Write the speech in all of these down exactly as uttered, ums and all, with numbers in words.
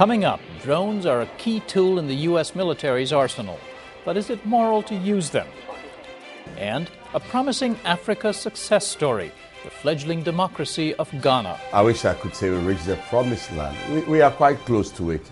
Coming up, drones are a key tool in the U S military's arsenal, but is it moral to use them? And a promising Africa success story, the fledgling democracy of Ghana. I wish I could say we reached the promised land. We, we are quite close to it.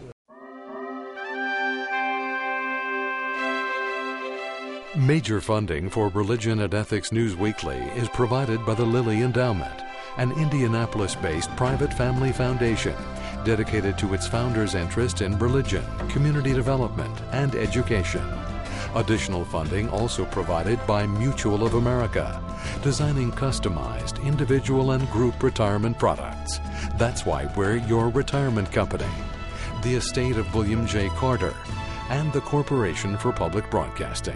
Major funding for Religion and Ethics News Weekly is provided by the Lilly Endowment, an Indianapolis-based private family foundation dedicated to its founders' interest in religion, community development, and education. Additional funding also provided by Mutual of America, designing customized individual and group retirement products. That's why we're your retirement company. The estate of William J. Carter, and the Corporation for Public Broadcasting.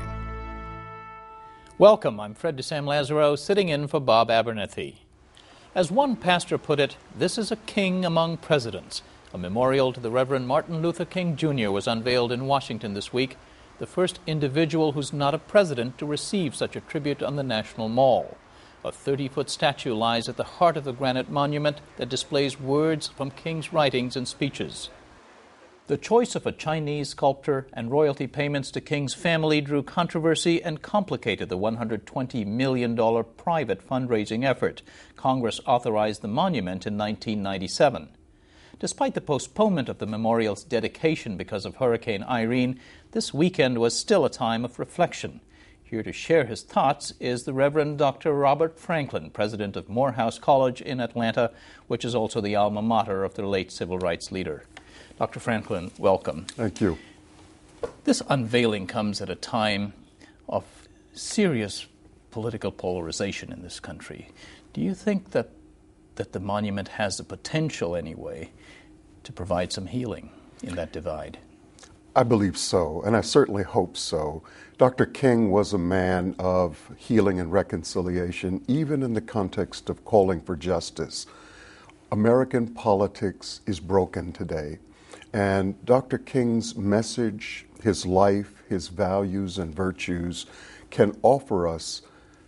Welcome, I'm Fred DeSam Lazaro, sitting in for Bob Abernethy. As one pastor put it, this is a king among presidents. A memorial to the Reverend Martin Luther King Junior was unveiled in Washington this week, the first individual who's not a president to receive such a tribute on the National Mall. A thirty-foot statue lies at the heart of the granite monument that displays words from King's writings and speeches. The choice of a Chinese sculptor and royalty payments to King's family drew controversy and complicated the one hundred twenty million dollars private fundraising effort. Congress authorized the monument in nineteen ninety-seven. Despite the postponement of the memorial's dedication because of Hurricane Irene, this weekend was still a time of reflection. Here to share his thoughts is the Reverend Doctor Robert Franklin, president of Morehouse College in Atlanta, which is also the alma mater of the late civil rights leader. Doctor Franklin, welcome. Thank you. This unveiling comes at a time of serious political polarization in this country. Do you think that, that the monument has the potential, anyway, to provide some healing in that divide? I believe so, and I certainly hope so. Doctor King was a man of healing and reconciliation, even in the context of calling for justice. American politics is broken today. And Doctor King's message, his life, his values and virtues can offer us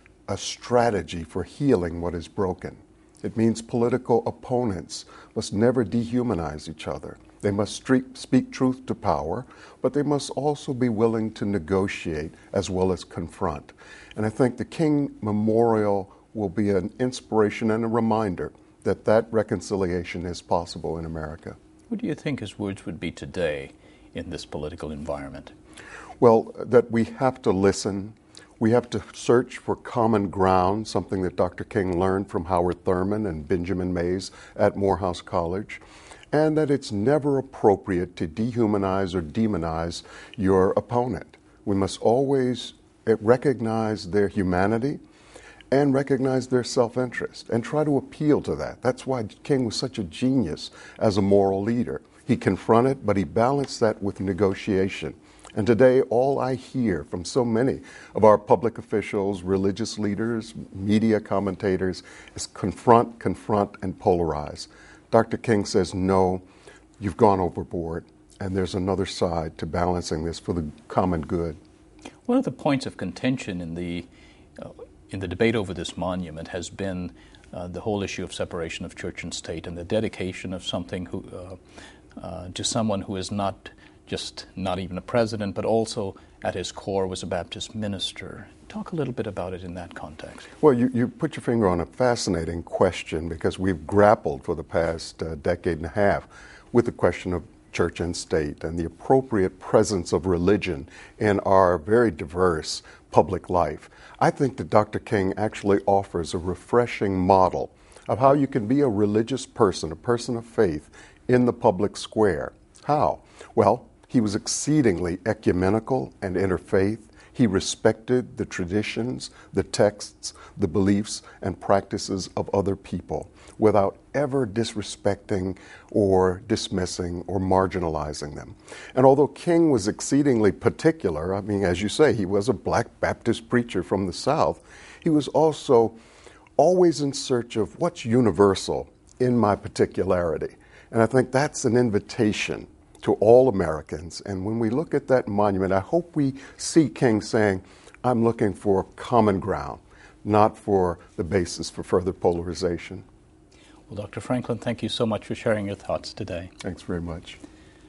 a strategy for healing what is broken. It means political opponents must never dehumanize each other. They must streak, speak truth to power, but they must also be willing to negotiate as well as confront. And I think the King Memorial will be an inspiration and a reminder that that reconciliation is possible in America. What do you think his words would be today in this political environment? Well, that we have to listen. We have to search for common ground, something that Doctor King learned from Howard Thurman and Benjamin Mays at Morehouse College, and that it's never appropriate to dehumanize or demonize your opponent. We must always recognize their humanity and recognize their self-interest and try to appeal to that. That's why King was such a genius as a moral leader. He confronted, but he balanced that with negotiation. And today, all I hear from so many of our public officials, religious leaders, media commentators, is confront, confront, and polarize. Doctor King says, no, you've gone overboard, and there's another side to balancing this for the common good. One of the points of contention in the uh, in the debate over this monument has been uh, the whole issue of separation of church and state and the dedication of something who, uh, uh, to someone who is not just not even a president, but also at his core was a Baptist minister. Talk a little bit about it in that context. Well, you, you put your finger on a fascinating question because we've grappled for the past uh, decade and a half with the question of church and state and the appropriate presence of religion in our very diverse public life. I think that Doctor King actually offers a refreshing model of how you can be a religious person, a person of faith, in the public square. How? Well, he was exceedingly ecumenical and interfaith. He respected the traditions, the texts, the beliefs, and practices of other people without ever disrespecting or dismissing or marginalizing them. And although King was exceedingly particular, I mean, as you say, he was a black Baptist preacher from the South, he was also always in search of what's universal in my particularity. And I think that's an invitation to all Americans. And when we look at that monument, I hope we see King saying, I'm looking for common ground, not for the basis for further polarization. Well, Doctor Franklin, thank you so much for sharing your thoughts today. Thanks very much.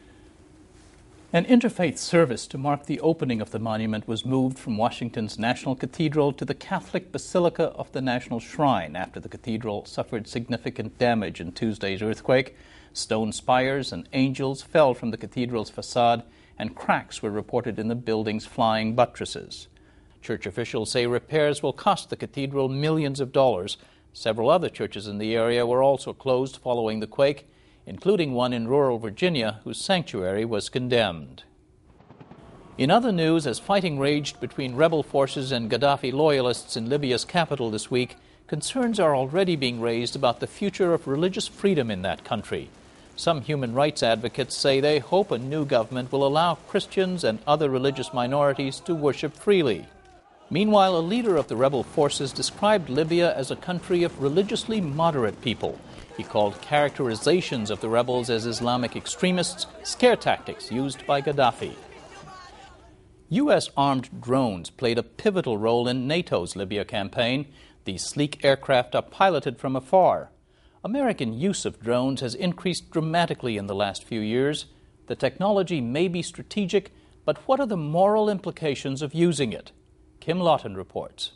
An interfaith service to mark the opening of the monument was moved from Washington's National Cathedral to the Catholic Basilica of the National Shrine after the cathedral suffered significant damage in Tuesday's earthquake. Stone spires and angels fell from the cathedral's facade, and cracks were reported in the building's flying buttresses. Church officials say repairs will cost the cathedral millions of dollars. Several other churches in the area were also closed following the quake, including one in rural Virginia whose sanctuary was condemned. In other news, as fighting raged between rebel forces and Gaddafi loyalists in Libya's capital this week, concerns are already being raised about the future of religious freedom in that country. Some human rights advocates say they hope a new government will allow Christians and other religious minorities to worship freely. Meanwhile, a leader of the rebel forces described Libya as a country of religiously moderate people. He called characterizations of the rebels as Islamic extremists scare tactics used by Gaddafi. U S armed drones played a pivotal role in NATO's Libya campaign. These sleek aircraft are piloted from afar. American use of drones has increased dramatically in the last few years. The technology may be strategic, but what are the moral implications of using it? Kim Lawton reports.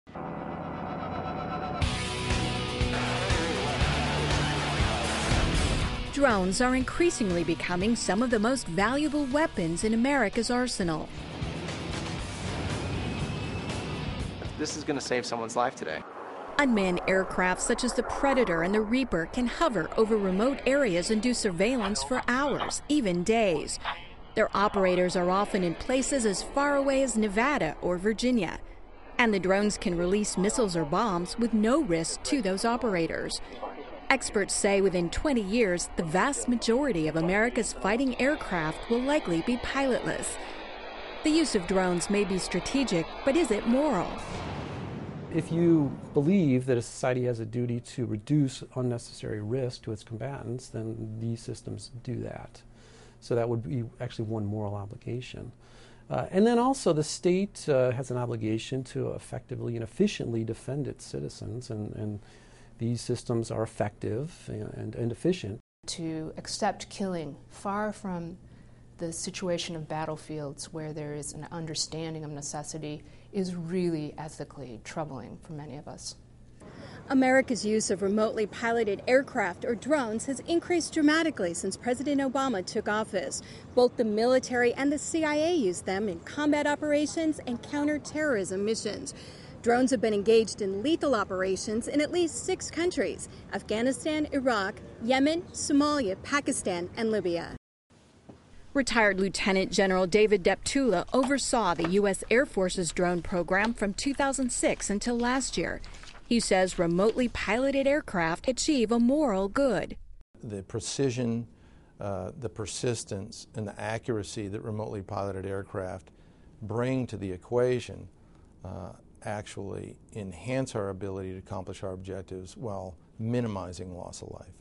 Drones are increasingly becoming some of the most valuable weapons in America's arsenal. This is going to save someone's life today. Unmanned aircraft such as the Predator and the Reaper can hover over remote areas and do surveillance for hours, even days. Their operators are often in places as far away as Nevada or Virginia. And the drones can release missiles or bombs with no risk to those operators. Experts say within twenty years, the vast majority of America's fighting aircraft will likely be pilotless. The use of drones may be strategic, but is it moral? If you believe that a society has a duty to reduce unnecessary risk to its combatants, then these systems do that. So that would be actually one moral obligation. Uh, and then also the state uh, has an obligation to effectively and efficiently defend its citizens, and, and these systems are effective and, and efficient. To accept killing far from the situation of battlefields where there is an understanding of necessity is really ethically troubling for many of us. America's use of remotely piloted aircraft or drones has increased dramatically since President Obama took office. Both the military and the C I A use them in combat operations and counterterrorism missions. Drones have been engaged in lethal operations in at least six countries: Afghanistan, Iraq, Yemen, Somalia, Pakistan, and Libya. Retired Lieutenant General David Deptula oversaw the U S Air Force's drone program from two thousand six until last year. He says remotely piloted aircraft achieve a moral good. The precision, uh, the persistence, and the accuracy that remotely piloted aircraft bring to the equation uh, actually enhance our ability to accomplish our objectives while minimizing loss of life.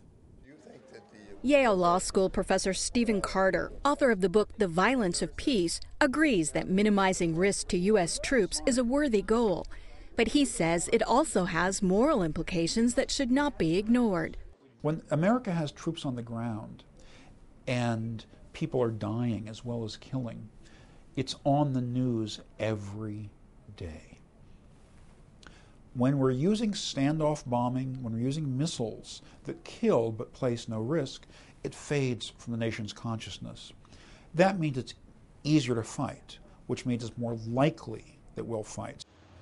Yale Law School professor Stephen Carter, author of the book The Violence of Peace, agrees that minimizing risk to U S troops is a worthy goal. But he says it also has moral implications that should not be ignored. When America has troops on the ground and people are dying as well as killing, it's on the news every day. When we're using standoff bombing, when we're using missiles that kill but place no risk, it fades from the nation's consciousness. That means it's easier to fight, which means it's more likely that we'll fight.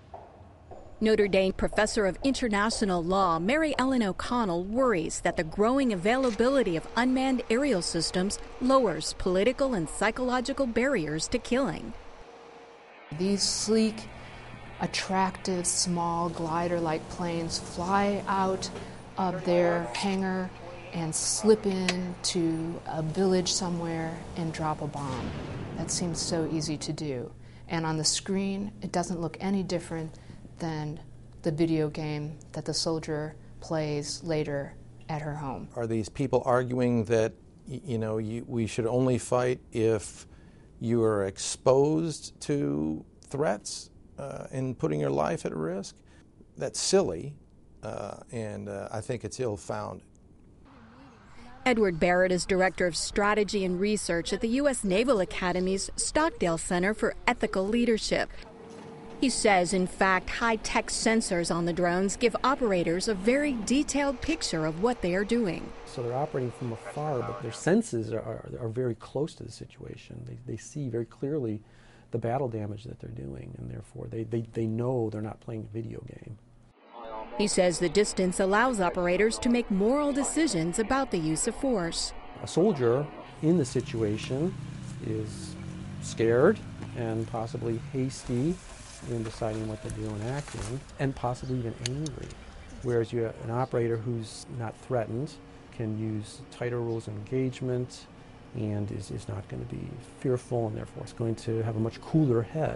Notre Dame professor of international law Mary Ellen O'Connell worries that the growing availability of unmanned aerial systems lowers political and psychological barriers to killing. These sleek, attractive, small glider-like planes fly out of their hangar and slip into a village somewhere and drop a bomb. That seems so easy to do. And on the screen, it doesn't look any different than the video game that the soldier plays later at her home. Are these people arguing that, you know, you, we should only fight if you are exposed to threats uh, and putting your life at risk? That's silly, uh, and uh, I think it's ill-founded. Edward Barrett is Director of Strategy and Research at the U S Naval Academy's Stockdale Center for Ethical Leadership. He says, in fact, high-tech sensors on the drones give operators a very detailed picture of what they are doing. So they're operating from afar, but their senses are, are, are very close to the situation. They, they see very clearly the battle damage that they're doing, and therefore they, they, they know they're not playing a video game. He says the distance allows operators to make moral decisions about the use of force. A soldier in the situation is scared and possibly hasty in deciding what to do and acting, and possibly even angry. Whereas you have an operator who's not threatened can use tighter rules of engagement and is, is not going to be fearful, and therefore it's going to have a much cooler head.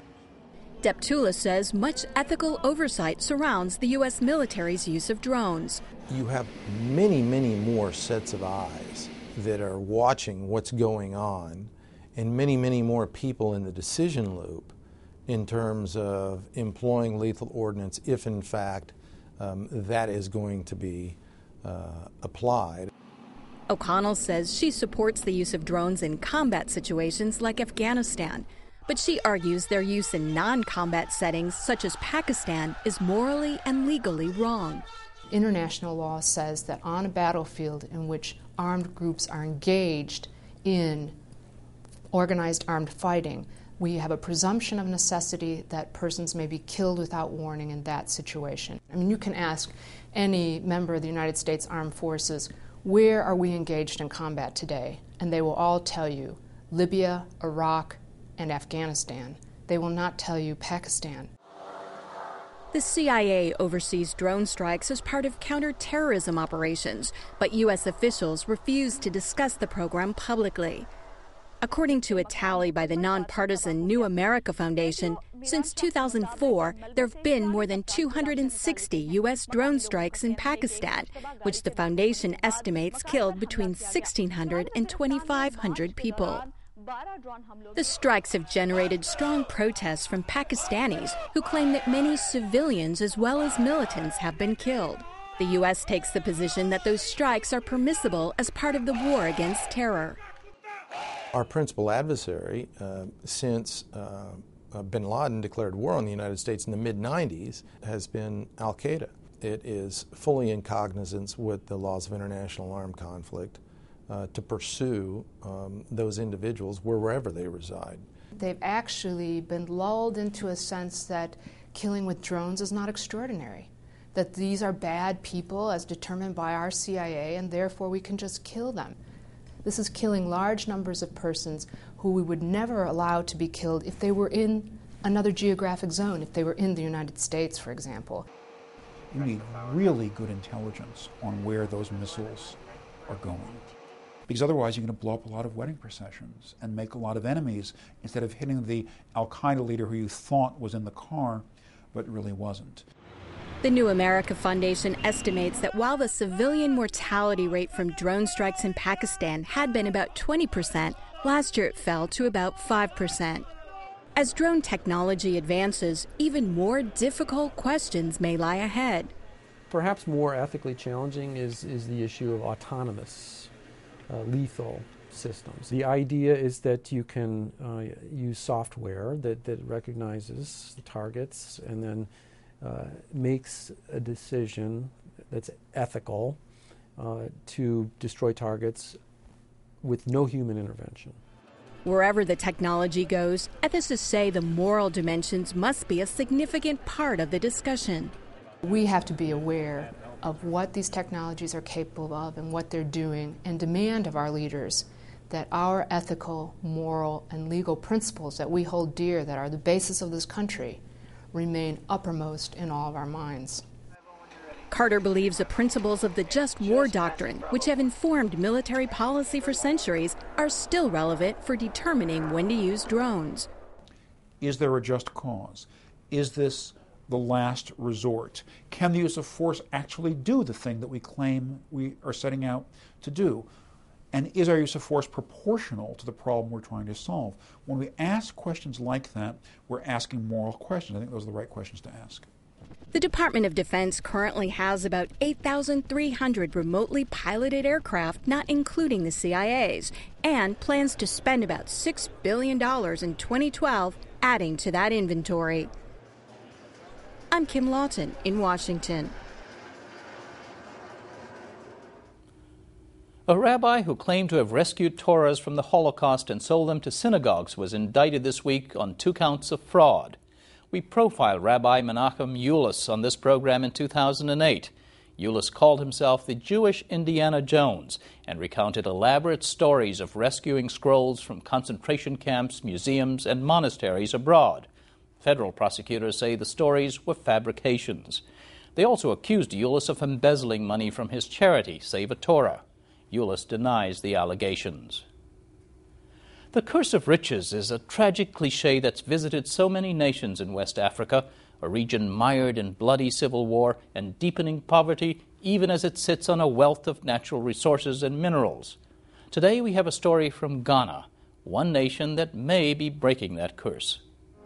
Deptula says much ethical oversight surrounds the U S military's use of drones. You have many, many more sets of eyes that are watching what's going on, and many, many more people in the decision loop in terms of employing lethal ordnance if, in fact, um, that is going to be uh, applied. O'Connell says she supports the use of drones in combat situations like Afghanistan, but she argues their use in non-combat settings such as Pakistan is morally and legally wrong. International law says that on a battlefield in which armed groups are engaged in organized armed fighting, we have a presumption of necessity that persons may be killed without warning in that situation. I mean, you can ask any member of the United States Armed Forces, where are we engaged in combat today? And they will all tell you Libya, Iraq, and Afghanistan. They will not tell you Pakistan. The C I A oversees drone strikes as part of counterterrorism operations, but U S officials refuse to discuss the program publicly. According to a tally by the nonpartisan New America Foundation, since two thousand four, there have been more than two hundred sixty U S drone strikes in Pakistan, which the foundation estimates killed between sixteen hundred and twenty-five hundred people. The strikes have generated strong protests from Pakistanis who claim that many civilians as well as militants have been killed. The U S takes the position that those strikes are permissible as part of the war against terror. Our principal adversary, uh, since uh, uh, bin Laden declared war on the United States in the mid nineties, has been al-Qaeda. It is fully in cognizance with the laws of international armed conflict uh, to pursue um, those individuals wherever they reside. They've actually been lulled into a sense that killing with drones is not extraordinary, that these are bad people as determined by our C I A, and therefore we can just kill them. This is killing large numbers of persons who we would never allow to be killed if they were in another geographic zone, if they were in the United States, for example. You need really good intelligence on where those missiles are going. Because otherwise you're going to blow up a lot of wedding processions and make a lot of enemies instead of hitting the al-Qaeda leader who you thought was in the car, but really wasn't. The New America Foundation estimates that while the civilian mortality rate from drone strikes in Pakistan had been about twenty percent, last year it fell to about five percent. As drone technology advances, even more difficult questions may lie ahead. Perhaps more ethically challenging is, is the issue of autonomous, uh, lethal systems. The idea is that you can uh, use software that, that recognizes the targets and then Uh, makes a decision that's ethical uh, to destroy targets with no human intervention. Wherever the technology goes, ethicists say the moral dimensions must be a significant part of the discussion. We have to be aware of what these technologies are capable of and what they're doing, and demand of our leaders that our ethical, moral, and legal principles that we hold dear, that are the basis of this country, remain uppermost in all of our minds. Carter believes the principles of the just war doctrine, which have informed military policy for centuries, are still relevant for determining when to use drones. Is there a just cause? Is this the last resort? Can the use of force actually do the thing that we claim we are setting out to do? And is our use of force proportional to the problem we're trying to solve? When we ask questions like that, we're asking moral questions. I think those are the right questions to ask. The Department of Defense currently has about eight thousand three hundred remotely piloted aircraft, not including the C I A's, and plans to spend about six billion dollars in twenty twelve, adding to that inventory. I'm Kim Lawton in Washington. A rabbi who claimed to have rescued Torahs from the Holocaust and sold them to synagogues was indicted this week on two counts of fraud. We profiled Rabbi Menachem Yulis on this program in two thousand eight. Yulis called himself the Jewish Indiana Jones and recounted elaborate stories of rescuing scrolls from concentration camps, museums, and monasteries abroad. Federal prosecutors say the stories were fabrications. They also accused Yulis of embezzling money from his charity, Save a Torah. Yulis denies the allegations. The curse of riches is a tragic cliche that's visited so many nations in West Africa, a region mired in bloody civil war and deepening poverty, even as it sits on a wealth of natural resources and minerals. Today we have a story from Ghana, one nation that may be breaking that curse.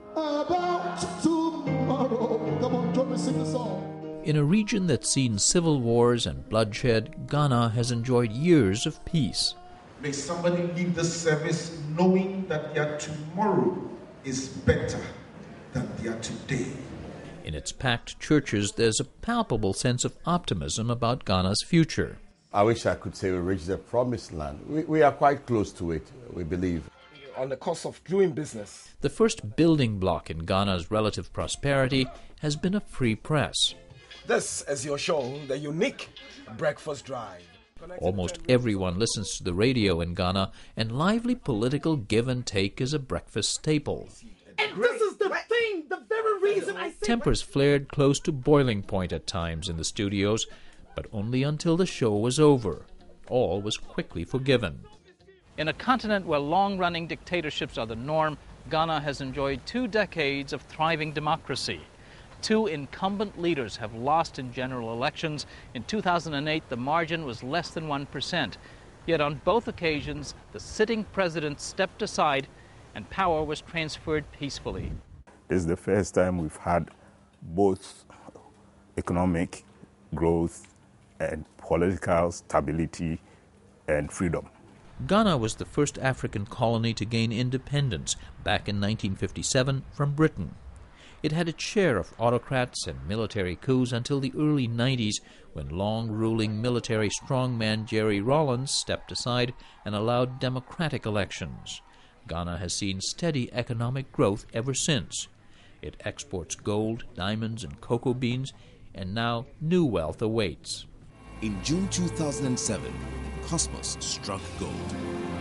In a region that's seen civil wars and bloodshed, Ghana has enjoyed years of peace. May somebody leave this service knowing that their tomorrow is better than their today. In its packed churches, there's a palpable sense of optimism about Ghana's future. I wish I could say we reached the promised land. We, we are quite close to it, we believe. On the course of doing business. The first building block in Ghana's relative prosperity has been a free press. This is your show, the unique Breakfast Drive. Almost everyone listens to the radio in Ghana, and lively political give and take is a breakfast staple. And this is the thing, the very reason I say... Tempers flared close to boiling point at times in the studios, but only until the show was over. All was quickly forgiven. In a continent where long-running dictatorships are the norm, Ghana has enjoyed two decades of thriving democracy. Two incumbent leaders have lost in general elections. In two thousand eight, the margin was less than one percent. Yet on both occasions, the sitting president stepped aside and power was transferred peacefully. This is the first time we've had both economic growth and political stability and freedom. Ghana was the first African colony to gain independence back in nineteen fifty-seven from Britain. It had its share of autocrats and military coups until the early nineties, when long-ruling military strongman Jerry Rawlings stepped aside and allowed democratic elections. Ghana has seen steady economic growth ever since. It exports gold, diamonds, and cocoa beans, and now new wealth awaits. In June two thousand seven, Cosmos struck gold.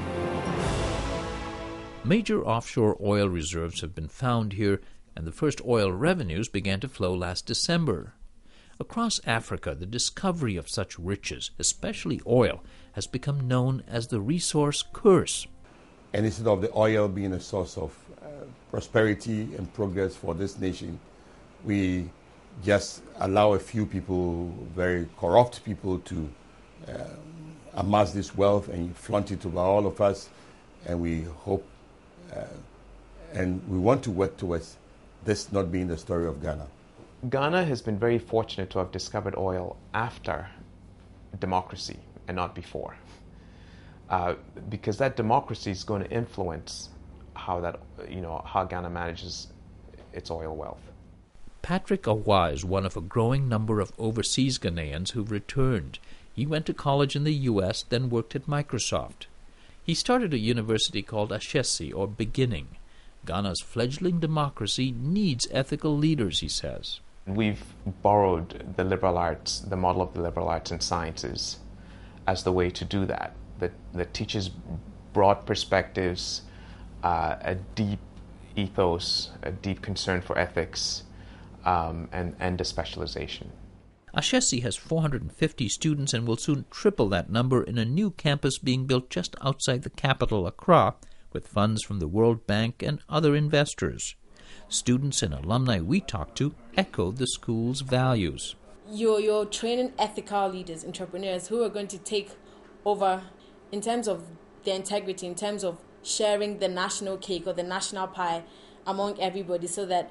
Major offshore oil reserves have been found here, and the first oil revenues began to flow last December. Across Africa, the discovery of such riches, especially oil, has become known as the resource curse. And instead of the oil being a source of uh, prosperity and progress for this nation, we just allow a few people, very corrupt people, to uh, amass this wealth and flaunt it over all of us. And we hope uh, and we want to work towards this not being the story of Ghana. Ghana has been very fortunate to have discovered oil after democracy and not before. Uh, because that democracy is going to influence how that, you know, how Ghana manages its oil wealth. Patrick Awa is one of a growing number of overseas Ghanaians who've returned. He went to college in the U S, then worked at Microsoft. He started a university called Ashesi, or Beginning. Ghana's fledgling democracy needs ethical leaders, he says. We've borrowed the liberal arts, the model of the liberal arts and sciences, as the way to do that. That, that teaches broad perspectives, uh, a deep ethos, a deep concern for ethics, um, and, and a specialization. Ashesi has four hundred fifty students and will soon triple that number in a new campus being built just outside the capital, Accra, with funds from the World Bank and other investors. Students and alumni we talked to echoed the school's values. You're, you're training ethical leaders, entrepreneurs who are going to take over in terms of their integrity, in terms of sharing the national cake or the national pie among everybody, so that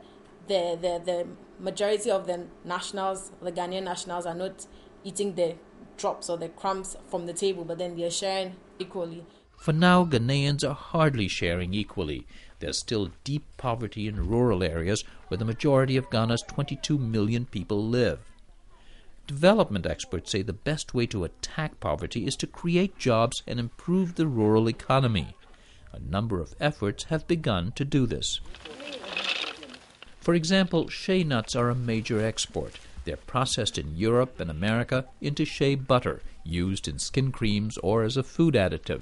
the, the, the majority of the nationals, the Ghanaian nationals, are not eating the drops or the crumbs from the table, but then they're sharing equally. For now, Ghanaians are hardly sharing equally. There's still deep poverty in rural areas where the majority of Ghana's twenty-two million people live. Development experts say the best way to attack poverty is to create jobs and improve the rural economy. A number of efforts have begun to do this. For example, shea nuts are a major export. They're processed in Europe and America into shea butter, used in skin creams or as a food additive.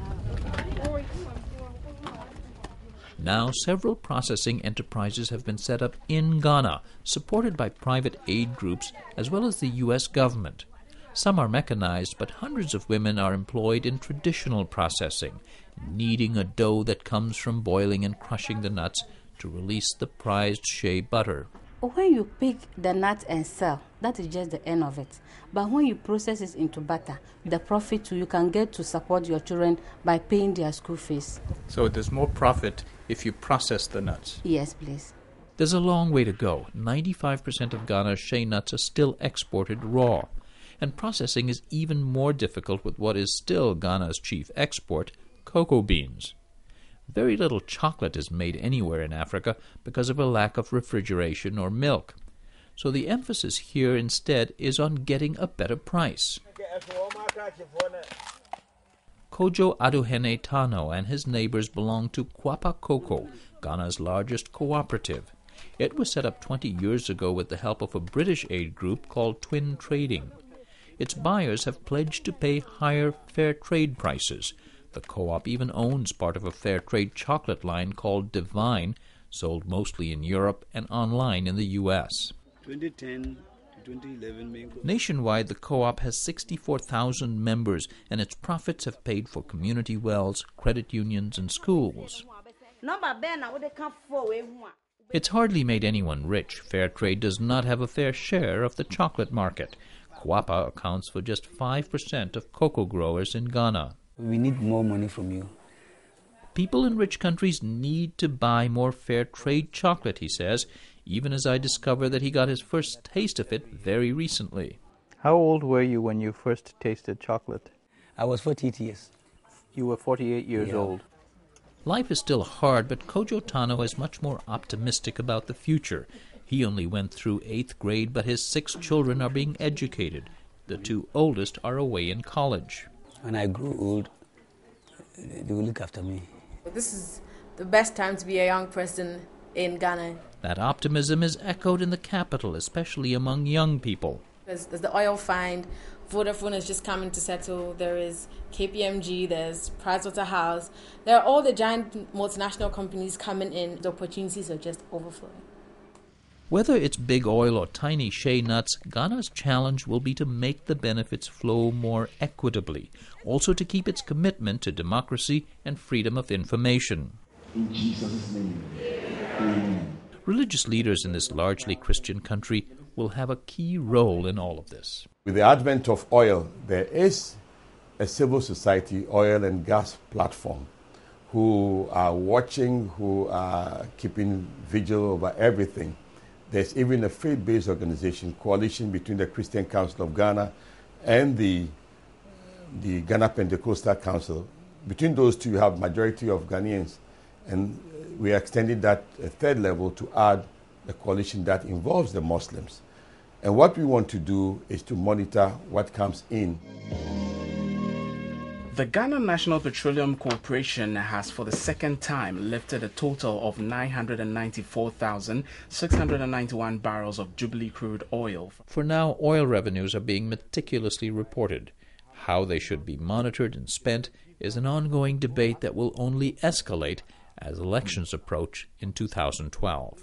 Now, several processing enterprises have been set up in Ghana, supported by private aid groups as well as the U S government. Some are mechanized, but hundreds of women are employed in traditional processing, kneading a dough that comes from boiling and crushing the nuts to release the prized shea butter. When you pick the nut and sell, that is just the end of it. But when you process it into butter, the profit too, you can get to support your children by paying their school fees. So there's more profit if you process the nuts? Yes, please. There's a long way to go. ninety-five percent of Ghana's shea nuts are still exported raw. And processing is even more difficult with what is still Ghana's chief export, cocoa beans. Very little chocolate is made anywhere in Africa because of a lack of refrigeration or milk. So the emphasis here instead is on getting a better price. Kojo Aduhene Tano and his neighbors belong to Kwapa Cocoa, Ghana's largest cooperative. It was set up twenty years ago with the help of a British aid group called Twin Trading. Its buyers have pledged to pay higher fair trade prices. The co-op even owns part of a fair trade chocolate line called Divine, sold mostly in Europe and online in the U S twenty ten to twenty eleven. Nationwide, the co-op has sixty-four thousand members, and its profits have paid for community wells, credit unions, and schools. It's hardly made anyone rich. Fair trade does not have a fair share of the chocolate market. Kwapa accounts for just five percent of cocoa growers in Ghana. We need more money from you. People in rich countries need to buy more fair trade chocolate, he says, even as I discover that he got his first taste of it very recently. How old were you when you first tasted chocolate? I was forty-eight years. You were forty-eight years yeah. old. Life is still hard, but Kojo Tano is much more optimistic about the future. He only went through eighth grade, but his six children are being educated. The two oldest are away in college. When I grew old, they will look after me. This is the best time to be a young person in Ghana. That optimism is echoed in the capital, especially among young people. There's, there's the oil find, Vodafone is just coming to settle, there is K P M G, there's Pricewaterhouse. There are all the giant multinational companies coming in. The opportunities are just overflowing. Whether it's big oil or tiny shea nuts, Ghana's challenge will be to make the benefits flow more equitably, also to keep its commitment to democracy and freedom of information. In Jesus' name, amen. Religious leaders in this largely Christian country will have a key role in all of this. With the advent of oil, there is a civil society oil and gas platform who are watching, who are keeping vigil over everything. There's even a faith-based organization, coalition between the Christian Council of Ghana and the, the Ghana Pentecostal Council. Between those two, you have majority of Ghanaians. And we are extending that a third level to add a coalition that involves the Muslims. And what we want to do is to monitor what comes in. The Ghana National Petroleum Corporation has for the second time lifted a total of nine hundred ninety-four thousand six hundred ninety-one barrels of Jubilee crude oil. For now, oil revenues are being meticulously reported. How they should be monitored and spent is an ongoing debate that will only escalate as elections approach in two thousand twelve.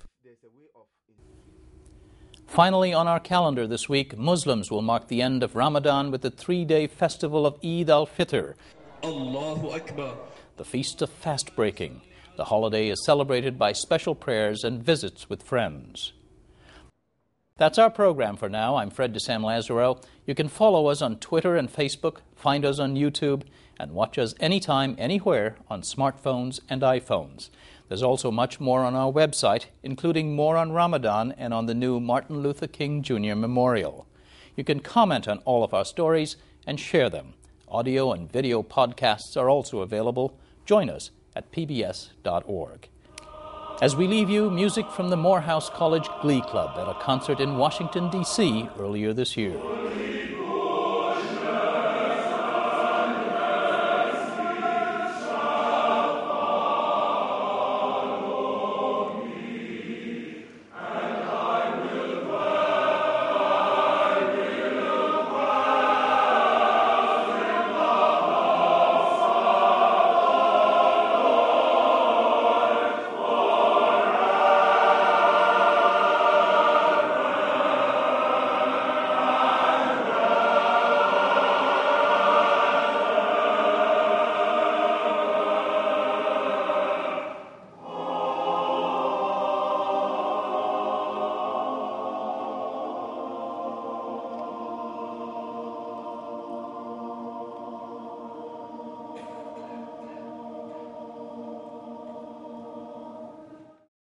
Finally, on our calendar this week, Muslims will mark the end of Ramadan with the three-day festival of Eid al-Fitr, Allahu Akbar, the feast of fast-breaking. The holiday is celebrated by special prayers and visits with friends. That's our program for now. I'm Fred DeSam Lazaro. You can follow us on Twitter and Facebook, find us on YouTube, and watch us anytime, anywhere on smartphones and iPhones. There's also much more on our website, including more on Ramadan and on the new Martin Luther King Junior Memorial. You can comment on all of our stories and share them. Audio and video podcasts are also available. Join us at p b s dot org. As we leave you, music from the Morehouse College Glee Club at a concert in Washington, D C earlier this year.